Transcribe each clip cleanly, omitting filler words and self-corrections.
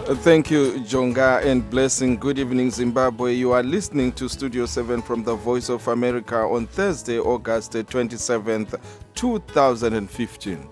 Thank you, Jonga, and blessing. Good evening, Zimbabwe. You are listening to Studio 7 from the Voice of America on Thursday, August 27th, 2015.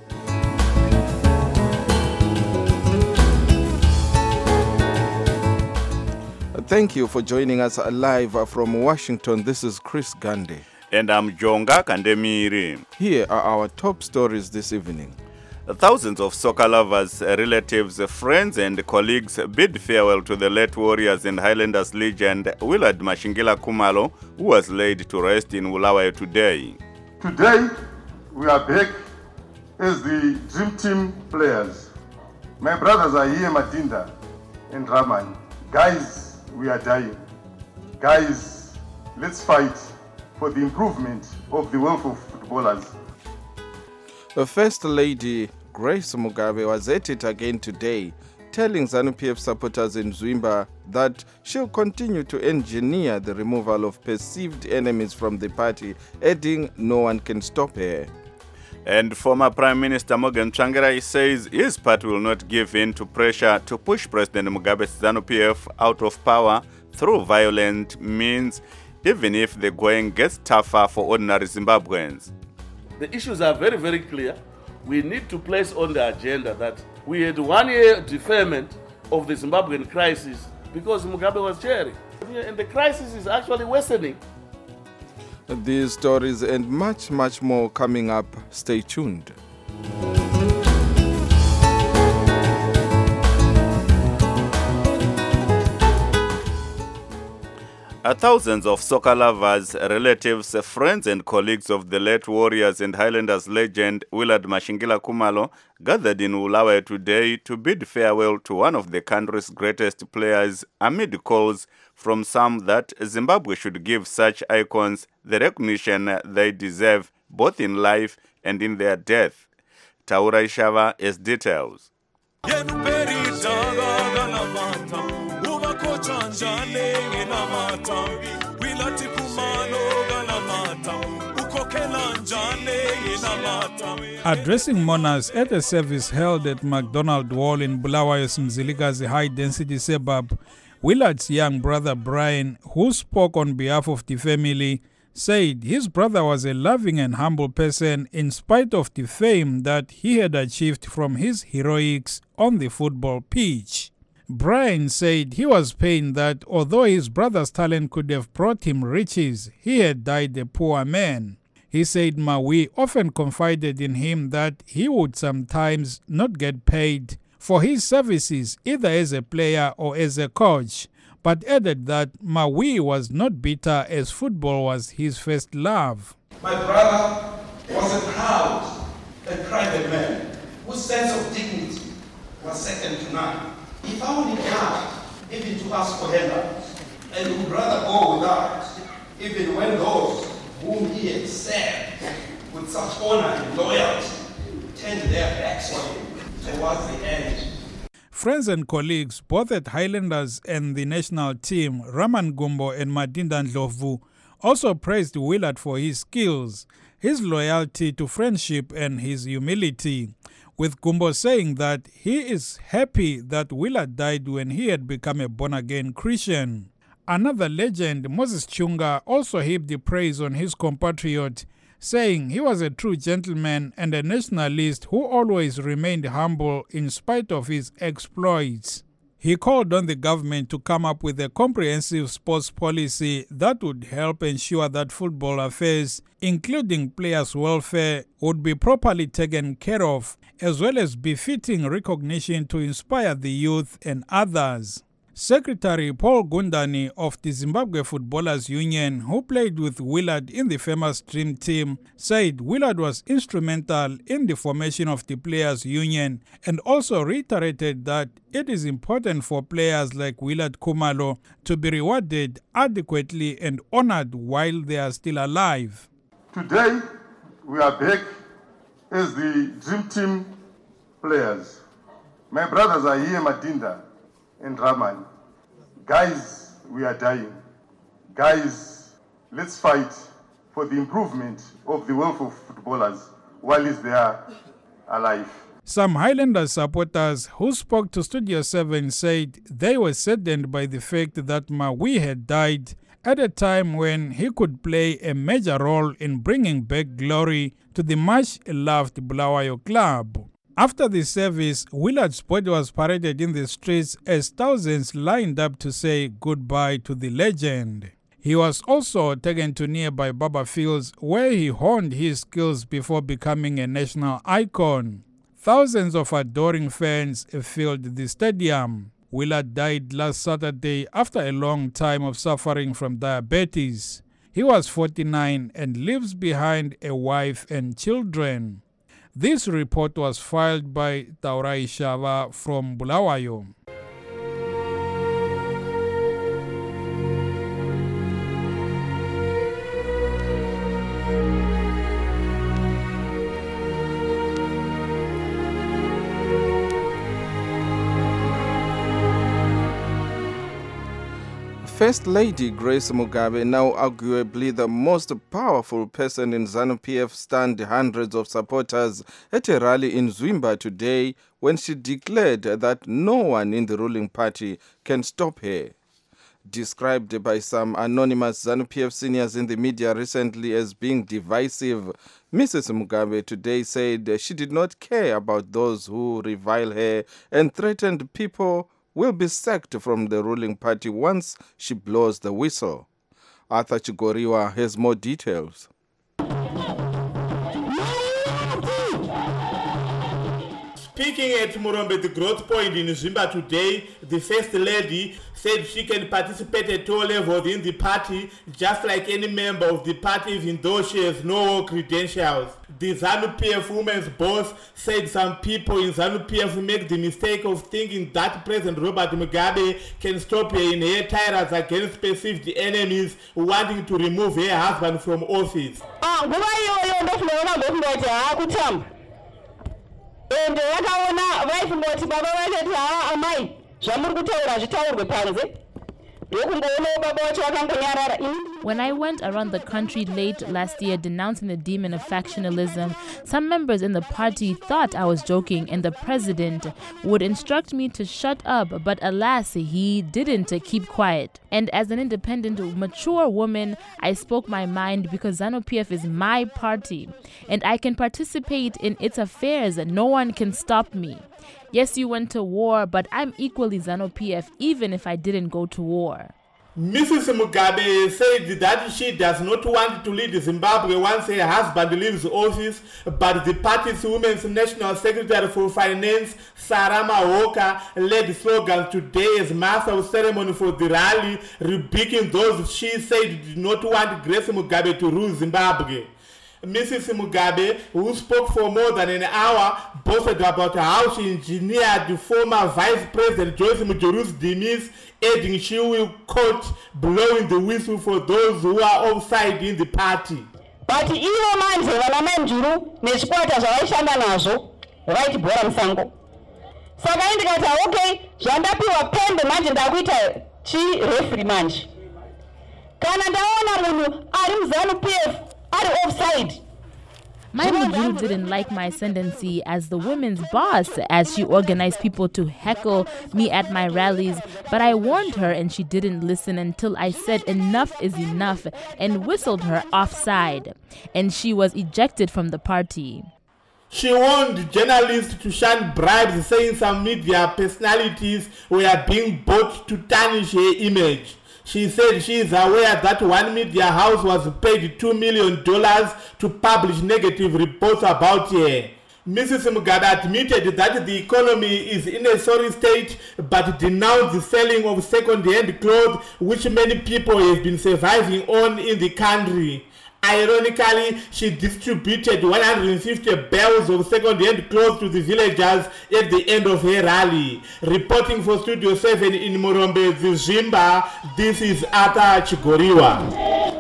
Thank you for joining us live from Washington. This is Chris Gandhi. And I'm Jonga Kandemiri. Here are our top stories this evening. Thousands of soccer lovers, relatives, friends and colleagues bid farewell to the late Warriors and Highlanders legend Willard Mashingila Khumalo, who was laid to rest in Bulawayo today. Today, we are back as the Dream Team players. My brothers are here, Madinda and Raman. Guys, we are dying. Guys, let's fight for the improvement of the wealth of footballers. The First Lady, Grace Mugabe, was at it again today, telling ZANU-PF supporters in Zwimba that she'll continue to engineer the removal of perceived enemies from the party, adding no one can stop her. And former Prime Minister Morgan Tsvangirai says his party will not give in to pressure to push President Mugabe's ZANU-PF out of power through violent means, even if the going gets tougher for ordinary Zimbabweans. The issues are very, very clear. We need to place on the agenda that we had 1 year deferment of the Zimbabwean crisis because Mugabe was chairing. And the crisis is actually worsening. These stories and much, much more coming up. Stay tuned. Thousands of soccer lovers, relatives, friends and colleagues of the late Warriors and Highlanders legend Willard Mashingila Khumalo gathered in Bulawayo today to bid farewell to one of the country's greatest players amid calls from some that Zimbabwe should give such icons the recognition they deserve both in life and in their death. Taura Ishava has details. Addressing mourners at a service held at McDonald Hall in Bulawayo's Mzilikazi high-density suburb, Willard's young brother Brian, who spoke on behalf of the family, said his brother was a loving and humble person in spite of the fame that he had achieved from his heroics on the football pitch. Brian said he was pained that although his brother's talent could have brought him riches, he had died a poor man. He said Maui often confided in him that he would sometimes not get paid for his services either as a player or as a coach, but added that Maui was not bitter as football was his first love. My brother was a proud and private man whose sense of dignity was second to none. He found it hard even to ask for handouts, and would rather go without, even when those whom he had served with such honor and loyalty turned their backs on him towards the end. Friends and colleagues, both at Highlanders and the national team, Raman Gumbo and Madinda Ndlovu, also praised Willard for his skills, his loyalty to friendship and his humility, with Gumbo saying that he is happy that Willard died when he had become a born-again Christian. Another legend, Moses Chunga, also heaped the praise on his compatriot, saying he was a true gentleman and a nationalist who always remained humble in spite of his exploits. He called on the government to come up with a comprehensive sports policy that would help ensure that football affairs, including players' welfare, would be properly taken care of, as well as befitting recognition to inspire the youth and others. Secretary Paul Gundani of the Zimbabwe Footballers Union, who played with Willard in the famous Dream Team, said Willard was instrumental in the formation of the Players Union and also reiterated that it is important for players like Willard Khumalo to be rewarded adequately and honored while they are still alive. Today, we are back as the Dream Team players. My brothers are here, Madinda and Raman. Guys, we are dying. Guys, let's fight for the improvement of the wealth of footballers while they are alive. Some Highlanders supporters who spoke to Studio 7 said they were saddened by the fact that Maui had died at a time when he could play a major role in bringing back glory to the much-loved Bulawayo club. After the service, Willard's body was paraded in the streets as thousands lined up to say goodbye to the legend. He was also taken to nearby Baba Fields, where he honed his skills before becoming a national icon. Thousands of adoring fans filled the stadium. Willard died last Saturday after a long time of suffering from diabetes. He was 49 and lives behind a wife and children. This report was filed by Taurai Shava from Bulawayo. First Lady Grace Mugabe, now arguably the most powerful person in ZANU-PF, stunned hundreds of supporters at a rally in Zwimba today when she declared that no one in the ruling party can stop her. Described by some anonymous ZANU-PF seniors in the media recently as being divisive, Mrs. Mugabe today said she did not care about those who revile her and threatened people will be sacked from the ruling party once she blows the whistle. Arthur Chigoriwa has more details. Speaking at Murombe, the growth point in Zwimba today, the First Lady said she can participate at all levels in the party, just like any member of the party, even though she has no credentials. The ZANU-PF women's boss said some people in ZANU-PF make the mistake of thinking that President Robert Mugabe can stop her in her tirades against perceived enemies wanting to remove her husband from office. And yakaona vaifungoti baba vachati hawa amai zvamuri kutaura zvitaurwe panze ndokungoona baba vacho vakangonyarara. When I went around the country late last year denouncing the demon of factionalism, some members in the party thought I was joking and the president would instruct me to shut up, but alas, he didn't keep quiet. And as an independent, mature woman, I spoke my mind because ZANU-PF is my party and I can participate in its affairs. No one can stop me. Yes, you went to war, but I'm equally ZANU-PF even if I didn't go to war. Mrs. Mugabe said that she does not want to lead Zimbabwe once her husband leaves office, but the party's Women's National Secretary for Finance, Sarama Walker, led slogans today as master of ceremony for the rally, rebuking those she said did not want Grace Mugabe to rule Zimbabwe. Mrs. Mugabe, who spoke for more than an hour, boasted about how she engineered the former Vice President Joyce Mujoru's demise, adding she will, quote, blowing the whistle for those who are offside in the party. But ivo manje vana manjuru nezvikwata zvavaishanda nazvo vaitibhora musango. Saka ndikati okay, zvandapiwa pembe manje ndakuita chirefri manje. Kana ndaona munhu ari muZANU-PF offside. My Mujuru didn't like my ascendancy as the women's boss as she organized people to heckle me at my rallies, but I warned her and she didn't listen until I said enough is enough and whistled her offside, and she was ejected from the party. She warned journalists to shun bribes, saying some media personalities were being bought to tarnish her image. She said she is aware that one media house was paid $2 million to publish negative reports about her. Mrs. Mugabe admitted that the economy is in a sorry state, but denounced the selling of second-hand clothes, which many people have been surviving on in the country. Ironically, she distributed 150 bales of second-hand clothes to the villagers at the end of her rally. Reporting for Studio 7 in Murombe, Zwimba, this is Arthur Chigoriwa.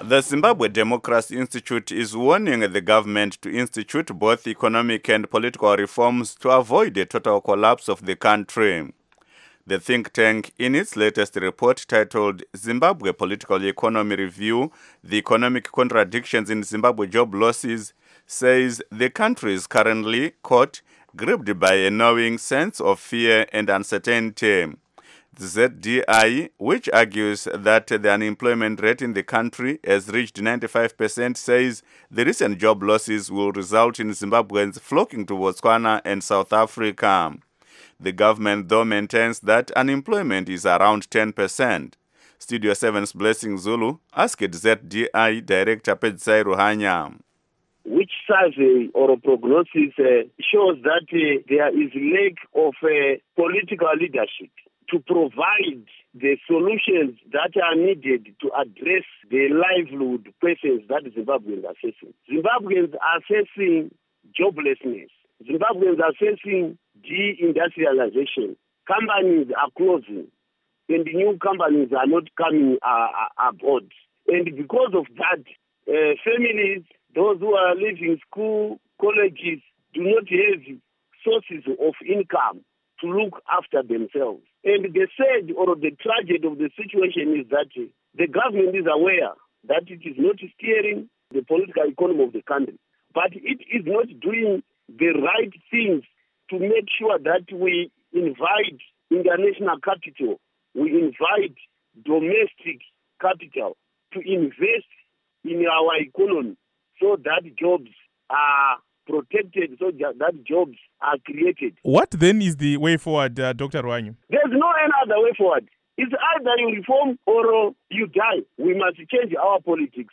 The Zimbabwe Democracy Institute is warning the government to institute both economic and political reforms to avoid a total collapse of the country. The think tank, in its latest report titled Zimbabwe Political Economy Review, The Economic Contradictions in Zimbabwe Job Losses, says the country is currently caught, gripped by a gnawing sense of fear and uncertainty. The ZDI, which argues that the unemployment rate in the country has reached 95%, says the recent job losses will result in Zimbabweans flocking to Botswana and South Africa. The government, though, maintains that unemployment is around 10%. Studio 7's Blessing Zulu asked ZDI Director Pedzai Ruhanya. Which survey or prognosis shows that there is lack of political leadership to provide the solutions that are needed to address the livelihood questions that Zimbabweans are facing. Zimbabweans are facing joblessness. Zimbabweans are facing deindustrialization. Companies are closing, and new companies are not coming aboard. And because of that, families, those who are leaving school, colleges, do not have sources of income to look after themselves. And the sad or the tragedy of the situation is that the government is aware that it is not steering the political economy of the country, but it is not doing the right things to make sure that we invite international capital, we invite domestic capital to invest in our economy so that jobs are protected, so that jobs are created. What then is the way forward, Dr. Ruanyu? There's no any other way forward. It's either you reform or you die. We must change our politics.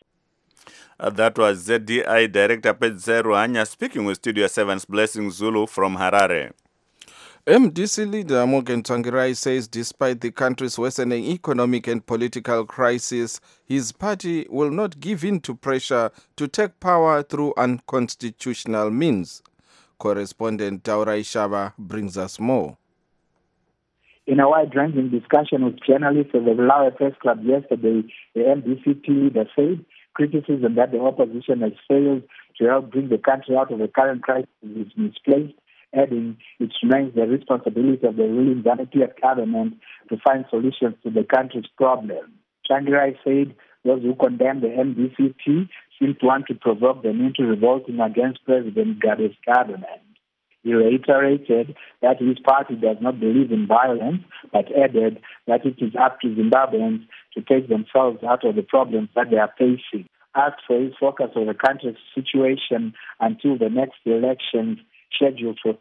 That was ZDI Director Pedzai Ruhanya speaking with Studio 7's Blessing Zulu from Harare. MDC leader Morgan Tsvangirai says despite the country's worsening economic and political crisis, his party will not give in to pressure to take power through unconstitutional means. Correspondent Taurai Shaba brings us more. In a wide-ranging discussion with journalists at the Bulawayo Press Club yesterday, the MDC leader said criticism that the opposition has failed to help bring the country out of the current crisis is misplaced, adding it remains the responsibility of the ruling ZANU-PF government to find solutions to the country's problems. Tsvangirai said those who condemn the MDC seem to want to provoke them into revolting against President Mugabe's government. He reiterated that his party does not believe in violence, but added that it is up to Zimbabweans to take themselves out of the problems that they are facing. Asked for his focus on the country's situation until the next elections scheduled for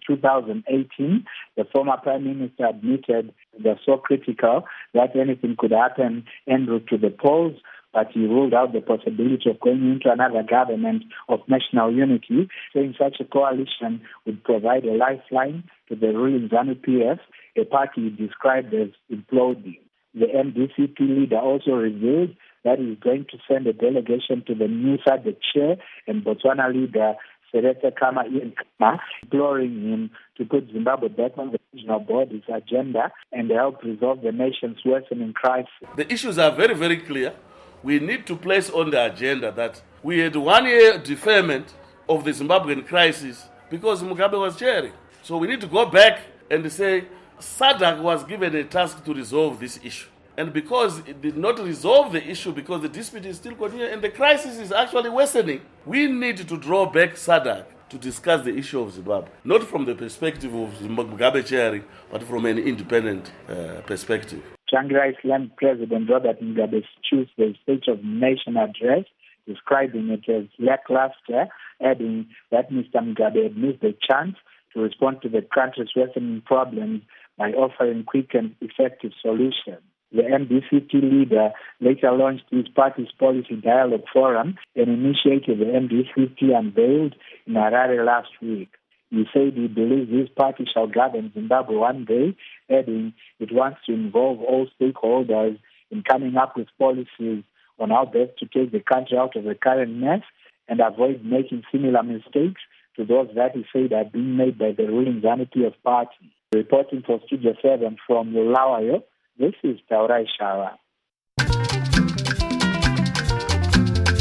2018, the former Prime Minister admitted they're so critical that anything could happen en route to the polls, but he ruled out the possibility of going into another government of national unity, saying such a coalition would provide a lifeline to the ruling ZANU-PF, a party he described as imploding. The MDC leader also revealed that he is going to send a delegation to the new SADC chair and Botswana leader Seretse Khama, imploring him to put Zimbabwe back on the regional body's agenda and help resolve the nation's worsening crisis. The issues are very, very clear. We need to place on the agenda that we had 1 year deferment of the Zimbabwean crisis because Mugabe was chairing. So we need to go back and say SADC was given a task to resolve this issue. And because it did not resolve the issue, because the dispute is still continuing and the crisis is actually worsening, we need to draw back SADC to discuss the issue of Zimbabwe, not from the perspective of Mugabe chairing, but from an independent perspective. Tsvangirai slammed President Robert Mugabe's Tuesday State of the Nation address, describing it as lackluster, adding that Mr. Mugabe had missed the chance to respond to the country's worsening problems by offering quick and effective solutions. The MDC leader later launched his party's policy dialogue forum, an initiative the MDC unveiled in Harare last week. He said he believes his party shall govern Zimbabwe one day, adding it wants to involve all stakeholders in coming up with policies on how best to take the country out of the current mess and avoid making similar mistakes to those that he said are being made by the ruling ZANU-PF party. Reporting for Studio 7 from Bulawayo, this is Taurai Shaba.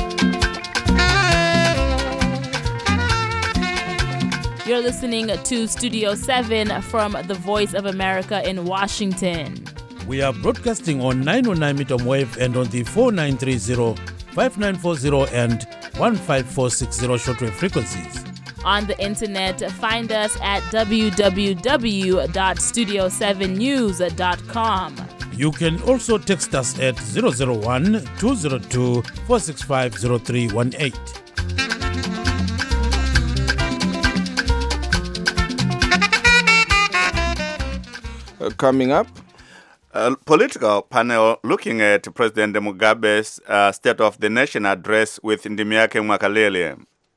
You're listening to Studio 7 from the Voice of America in Washington. We are broadcasting on 909 medium wave and on the 4930, 5940 and 15460 shortwave frequencies. On the internet, find us at www.studio7news.com. You can also text us at 001-202-465-0318. Coming up, a political panel looking at President Mugabe's State of the Nation address with Ndimiake Mwakalele.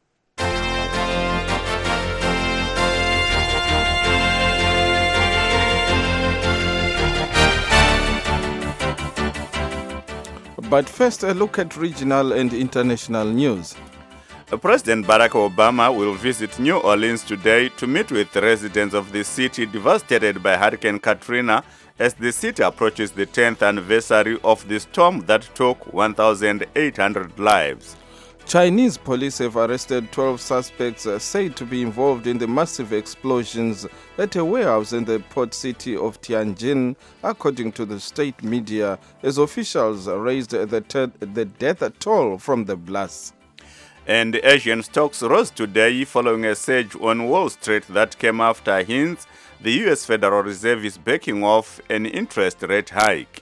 But first, a look at regional and international news. President Barack Obama will visit New Orleans today to meet with residents of the city devastated by Hurricane Katrina as the city approaches the 10th anniversary of the storm that took 1,800 lives. Chinese police have arrested 12 suspects said to be involved in the massive explosions at a warehouse in the port city of Tianjin, according to the state media, as officials raised the death toll from the blast. And Asian stocks rose today following a surge on Wall Street that came after hints the U.S. Federal Reserve is backing off an interest rate hike.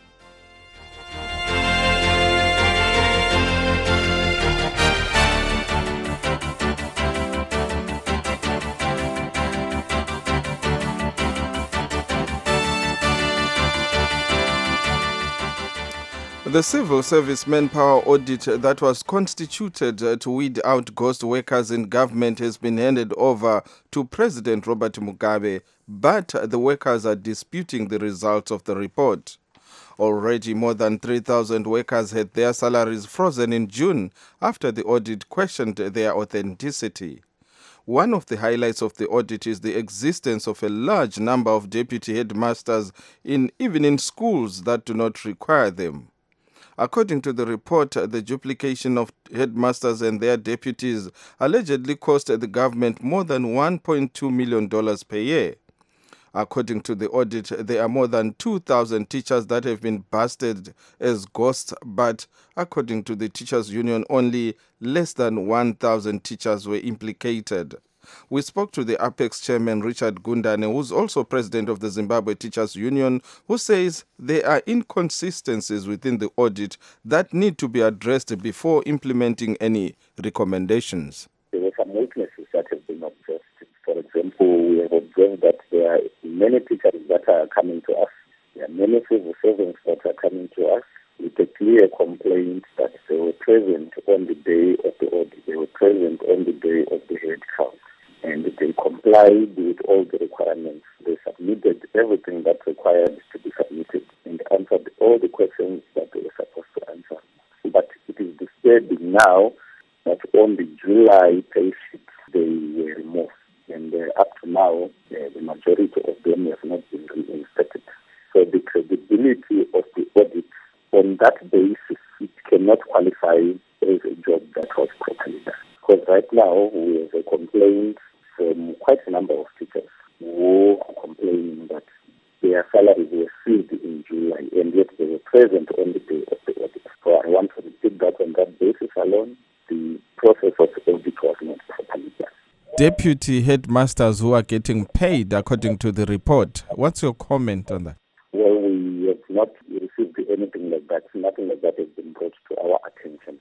The Civil Service Manpower Audit that was constituted to weed out ghost workers in government has been handed over to President Robert Mugabe, but the workers are disputing the results of the report. Already more than 3,000 workers had their salaries frozen in June after the audit questioned their authenticity. One of the highlights of the audit is the existence of a large number of deputy headmasters even in schools that do not require them. According to the report, the duplication of headmasters and their deputies allegedly cost the government more than $1.2 million per year. According to the audit, there are more than 2,000 teachers that have been busted as ghosts, but according to the teachers' union, only less than 1,000 teachers were implicated. We spoke to the Apex chairman, Richard Gundane, who's also president of the Zimbabwe Teachers Union, who says there are inconsistencies within the audit that need to be addressed before implementing any recommendations. There were some weaknesses that have been observed. For example, we have observed that there are many teachers that are coming to us. There are many civil servants that are coming to us with a clear complaint that they were present on the day of the audit. They were present on the day of the head count. And they complied with all the requirements. They submitted everything that required to be submitted and answered all the questions that they were supposed to answer. But it is disturbing now that on the July pay sheets, they were removed. And up to now, the majority of them have not been reinstated. So the credibility of the audit on that basis, it cannot qualify as a job that was properly done. Because right now, we have a complaint from quite a number of teachers who are complaining that their salaries were sealed in July and yet they were present on the day of the audit. So I want to repeat that on that basis alone, the process of the audit was not properly done. Deputy headmasters who are getting paid according to the report. What's your comment on that? Well, we have not received anything like that. Nothing like that has been brought to our attention.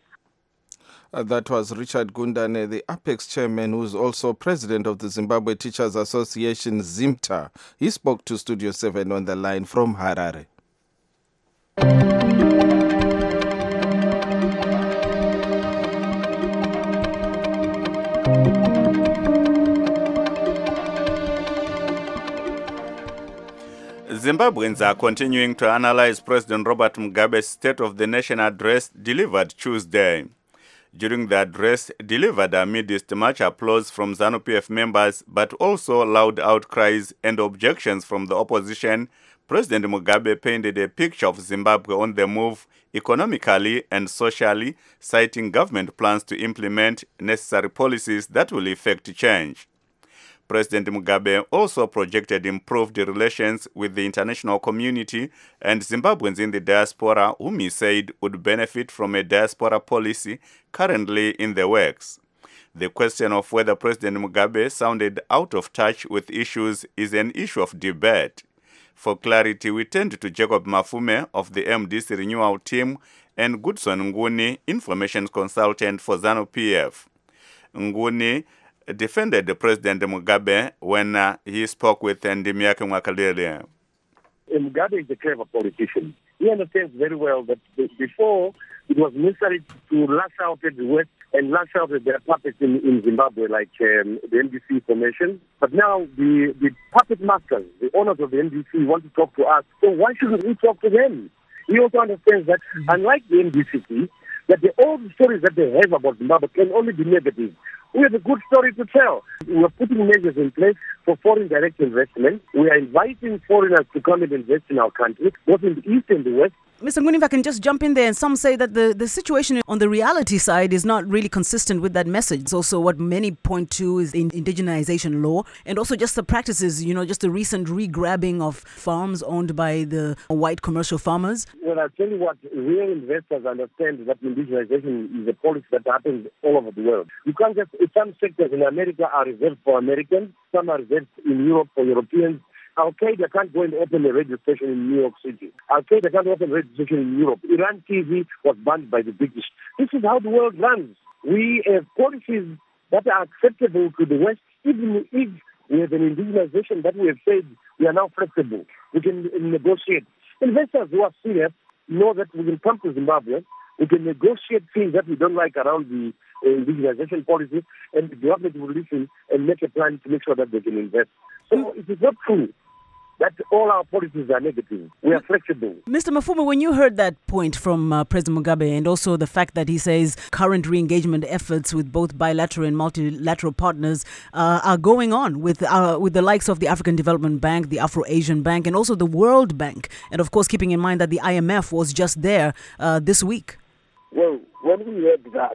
That was Richard Gundane, the Apex chairman, who is also president of the Zimbabwe Teachers Association, ZIMTA. He spoke to Studio 7 on the line from Harare. Zimbabweans are continuing to analyze President Robert Mugabe's State of the Nation address delivered Tuesday. During the address delivered amidst much applause from ZANU-PF members, but also loud outcries and objections from the opposition, President Mugabe painted a picture of Zimbabwe on the move economically and socially, citing government plans to implement necessary policies that will effect change. President Mugabe also projected improved relations with the international community and Zimbabweans in the diaspora, whom he said would benefit from a diaspora policy currently in the works. The question of whether President Mugabe sounded out of touch with issues is an issue of debate. For clarity, we turned to Jacob Mafume of the MDC Renewal Team and Goodson Nguni, information consultant for ZANU-PF. Nguni defended President Mugabe when he spoke with Ndimiake Mwakalele. Mugabe is a clever politician. He understands very well that before it was necessary to lash out at the West and lash out at their puppets in Zimbabwe, like the NDC formation. But now the puppet masters, the owners of the NDC, want to talk to us. So why shouldn't we talk to them? He also understands that, unlike the NDC, that all the stories that they have about Zimbabwe can only be negative. We have a good story to tell. We are putting measures in place for foreign direct investment. We are inviting foreigners to come and invest in our country, both in the East and the West. Mr. Nguni, if I can just jump in there, and some say that the situation on the reality side is not really consistent with that message. It's also what many point to is the indigenization law, and also just the practices, just the recent re-grabbing of farms owned by the white commercial farmers. Well, I'll tell you what, real investors understand that indigenization is a policy that happens all over the world. You can't just, some sectors in America are reserved for Americans, some are reserved in Europe for Europeans. Al-Qaeda can't go and open a radio station in New York City. Al-Qaeda can't open a radio station in Europe. Iran TV was banned by the British. This is how the world runs. We have policies that are acceptable to the West, even if we have an indigenization that we have said we are now flexible. We can negotiate. Investors who are serious know that we can come to Zimbabwe, we can negotiate things that we don't like around the indigenization policy, and the government will listen and make a plan to make sure that they can invest. So it is not true that all our policies are negative. We are flexible. Mr. Mafume, when you heard that point from President Mugabe, and also the fact that he says current re-engagement efforts with both bilateral and multilateral partners are going on with the likes of the African Development Bank, the Afro-Asian Bank, and also the World Bank, and of course keeping in mind that the IMF was just there this week. Well, when we heard that,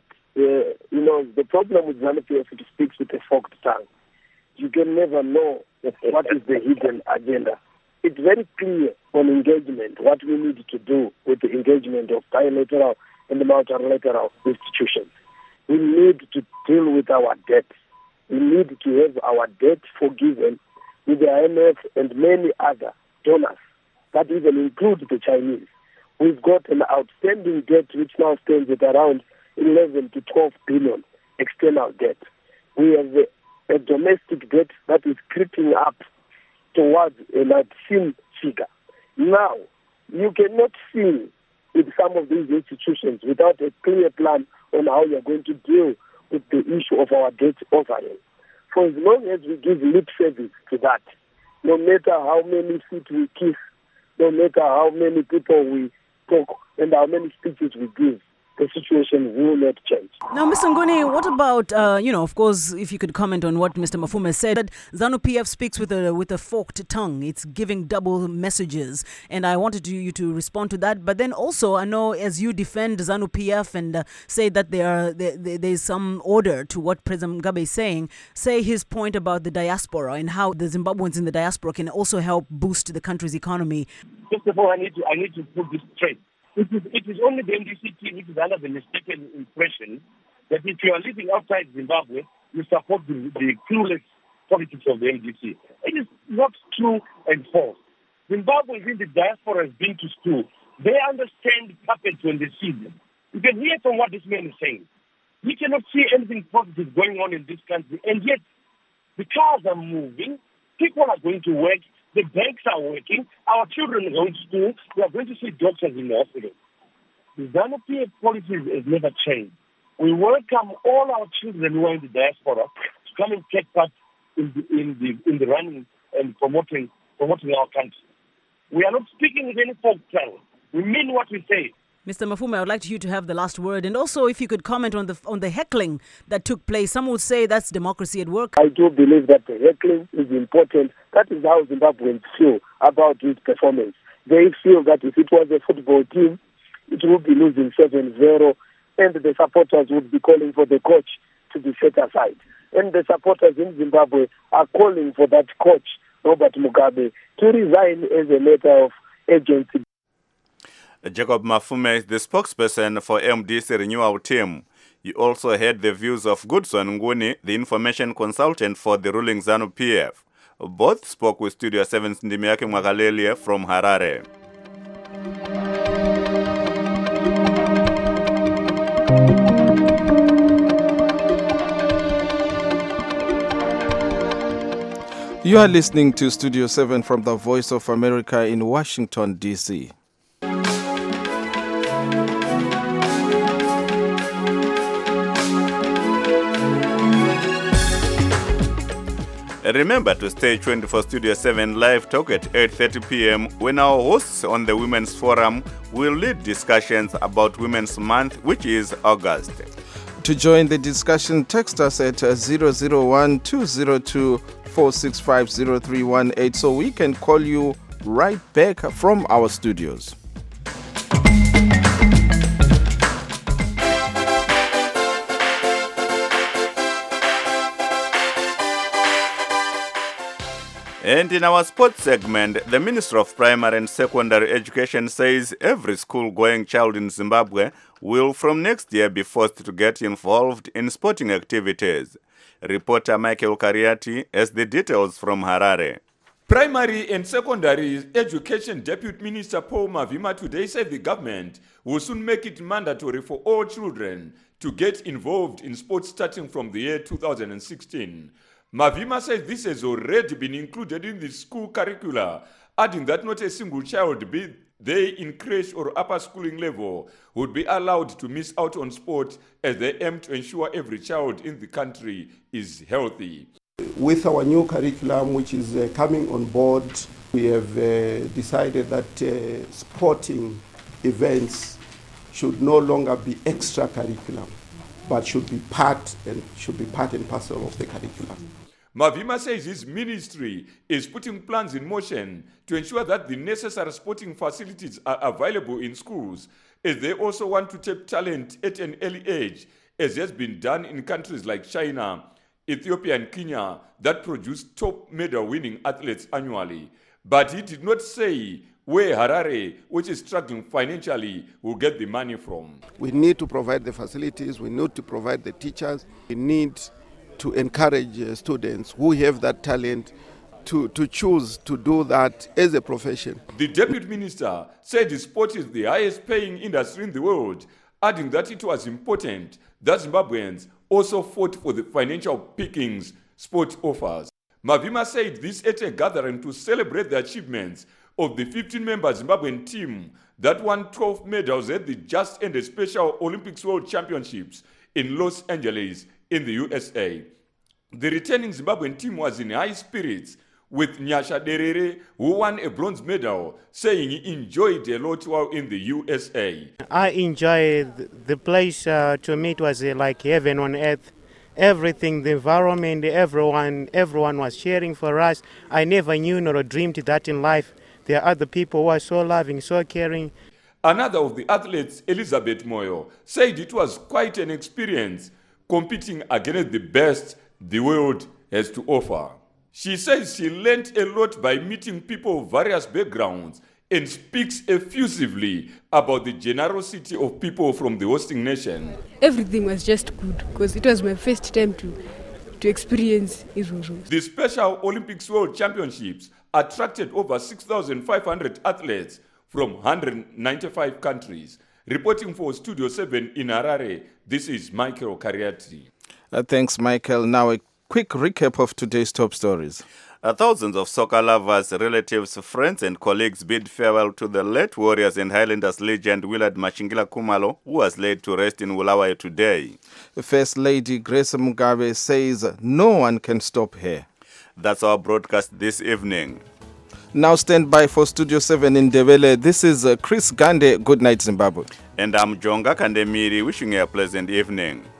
the problem with ZANU-PF is it speaks with a forked tongue. You can never know what is the hidden agenda. It's very clear on engagement what we need to do with the engagement of bilateral and multilateral institutions. We need to deal with our debt. We need to have our debt forgiven with the IMF and many other donors, that even include the Chinese. We've got an outstanding debt which now stands at around 11 to 12 billion external debt. We have a domestic debt that is creeping up towards an obscene figure. Now, you cannot see with some of these institutions without a clear plan on how you're going to deal with the issue of our debt overhang. For as long as we give lip service to that, no matter how many feet we kiss, no matter how many people we talk, and how many speeches we give, the situation will not change. Now, Mr. Nguni, what about, of course, if you could comment on what Mr. Mafume said, that ZANU-PF speaks with a forked tongue. It's giving double messages. And I wanted you to respond to that. But then also, I know as you defend ZANU-PF and say that there's some order to what President Mugabe is saying, say his point about the diaspora and how the Zimbabweans in the diaspora can also help boost the country's economy. First of all, I need to put this straight. It is only the NDC team which is under the mistaken impression that if you are living outside Zimbabwe, you support the clueless politics of the NDC. It is not true and false. Zimbabweans in the diaspora has been to school. They understand puppets when they see them. You can hear from what this man is saying. We cannot see anything positive going on in this country, and yet the cars are moving, people are going to work, the banks are working, our children are going to school, we are going to see doctors in the hospital. The ZANU-PF policy has never changed. We welcome all our children who are in the diaspora to come and take part in the running and promoting our country. We are not speaking with any folk tongue. We mean what we say. Mr. Mafume, I would like you to have the last word. And also, if you could comment on the heckling that took place. Some would say that's democracy at work. I do believe that the heckling is important. That is how Zimbabweans feel about this performance. They feel that if it was a football team, it would be losing 7-0, and the supporters would be calling for the coach to be set aside. And the supporters in Zimbabwe are calling for that coach, Robert Mugabe, to resign as a matter of urgency. Jacob Mafume is the spokesperson for MDC Renewal Team. You also heard the views of Goodson Nguni, the information consultant for the ruling ZANU-PF. Both spoke with Studio 7's Ndimiake Mwakalelie from Harare. You are listening to Studio 7 from the Voice of America in Washington, D.C. Remember to stay tuned for Studio 7 live talk at 8:30 p.m. when our hosts on the Women's Forum will lead discussions about Women's Month, which is August. To join the discussion, text us at 001-202-465-0318 so we can call you right back from our studios. And in our sports segment, the Minister of Primary and Secondary Education says every school-going child in Zimbabwe will from next year be forced to get involved in sporting activities. Reporter Michael Kariati has the details from Harare. Primary and Secondary Education Deputy Minister Paul Mavima today said the government will soon make it mandatory for all children to get involved in sports starting from the year 2016. Mavima said this has already been included in the school curricula, adding that not a single child, be they in crèche or upper schooling level, would be allowed to miss out on sport as they aim to ensure every child in the country is healthy. With our new curriculum, which is coming on board, we have decided that sporting events should no longer be extra curriculum, but should be part and parcel of the curriculum. Mavima says his ministry is putting plans in motion to ensure that the necessary sporting facilities are available in schools, as they also want to tap talent at an early age, as has been done in countries like China, Ethiopia and Kenya that produce top medal-winning athletes annually. But he did not say where Harare, which is struggling financially, will get the money from. We need to provide the facilities, we need to provide the teachers, we need to encourage students who have that talent to choose to do that as a profession. The Deputy Minister said sport is the highest paying industry in the world, adding that it was important that Zimbabweans also fought for the financial pickings sport offers. Mavima said this at a gathering to celebrate the achievements of the 15-member Zimbabwean team that won 12 medals at the just ended Special Olympics World Championships in Los Angeles in the USA. The returning Zimbabwean team was in high spirits, with Nyasha Derere, who won a bronze medal, saying he enjoyed a lot while in the USA. I enjoyed the place. To me it was like heaven on earth. Everything, the environment, everyone was cheering for us. I never knew nor dreamed that in life there are other people who are so loving, so caring. Another of the athletes, Elizabeth Moyo, said it was quite an experience competing against the best the world has to offer. She says she learned a lot by meeting people of various backgrounds and speaks effusively about the generosity of people from the hosting nation. Everything was just good because it was my first time to experience Iroro. The Special Olympics World Championships attracted over 6,500 athletes from 195 countries. Reporting for Studio 7 in Harare, this is Michael Kariati. Thanks, Michael. Now a quick recap of today's top stories. Thousands of soccer lovers, relatives, friends and colleagues bid farewell to the late Warriors and Highlanders legend Willard Mashingila Khumalo, who was laid to rest in Bulawayo today. First Lady Grace Mugabe says no one can stop her. That's our broadcast this evening. Now stand by for Studio 7 in Ndebele. This is Chris Gande. Good night, Zimbabwe. And I'm Jonga Kandemiri, wishing you a pleasant evening.